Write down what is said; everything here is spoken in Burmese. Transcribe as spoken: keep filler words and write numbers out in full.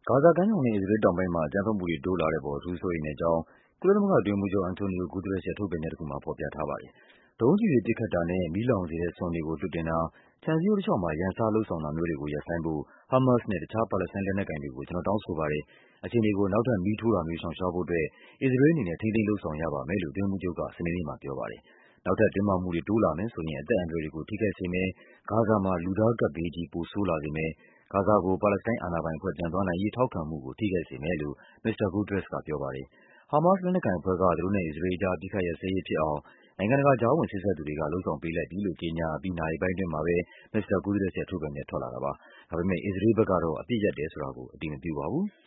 ဂါဇာကမ်းမြောင်နဲ့ အစ္စရေးလ်တောင်ပိုင်းမှာ အကြမ်းဖက်မှုတွေ တိုးလာတဲ့အပေါ် အထူးစိုးရိမ်တဲ့အကြောင်း ကုလသမဂ္ဂအတွင်းရေးမှူးချုပ် Antonio Guterres ရဲ့ ထုတ်ပြန်ချက်တခုမှာ ဖော်ပြထားပါတယ်။ ဒုံးကျည်တွေပစ်ခတ်တာနဲ့ မီးလောင်စေတဲ့ စွန်တွေကို လွှတ်တင်တာ၊ ခြံစည်းရိုးတလျှောက်မှာ ရန်စလုပ်ဆောင်တာမျိုးတွေကို ရပ်ဆိုင်းဖို့ ဟာမတ်စ်နဲ့ တခြား ပါလက်စတိုင်းလက်နက်ကိုင်တွေကို ကျနော်တောင်းဆိုပါတယ်၊ အခြေအနေကို နောက်ထပ် မီးထိုးတာမျိုး ရှောင်ရှားဖို့အတွက် အစ္စရေးလ်အနေနဲ့ ထိန်းသိမ်းလုပ်ဆောင်ရပါမယ်လို့ အတွင်းရေးမှူးချုပ်က စနေနေ့မှာ ပြောပါတယ်။ နောက်ထပ်တင်းမာမှုတွေ တိုးလာမယ်ဆိုရင် အသက်အန္တရာယ်တွေကို ထိခိုက်စေမယ်၊ ဂါဇာမှာ လူသားကပ်ဘေးကြီး ပိုဆိုးလာစေမယ်၊ ဂါဇာကို ပါလက်စတိုင်းအာဏာပိုင်အဖွဲ့ ပြန်သွားနိုင်ရေး ထောက်ခံမှုကို ထိခိုက်စေမယ်လို့ မစ္စတာ Guterres ကပြောပါတယ်။ ဟာမတ်စ်လက်နက်ကိုင်အဖွဲ့က သူတို့နဲ့ အစ္စရေးလ်အကြား အပစ်အခတ်ရပ်စဲရေးဖြစ်အောင် နိုင်ငံတကာ ကြားဝင်စေ့စပ်သူတွေက လုပ်ဆောင်ပေးလိုက်ပြီလို့ ကြေညာအပြီး နာရီပိုင်းအတွင်းမှာပဲ မစ္စတာ Guterres ရဲ့ ထုတ်ပြန်ချက် ထွက်လာတာပါ။ ဒါပေမယ့် အစ္စရေးလ်ဘက်ကတော့ အပစ်ရပ်တယ်ဆိုတာကို အတည်မပြုပါဘူး။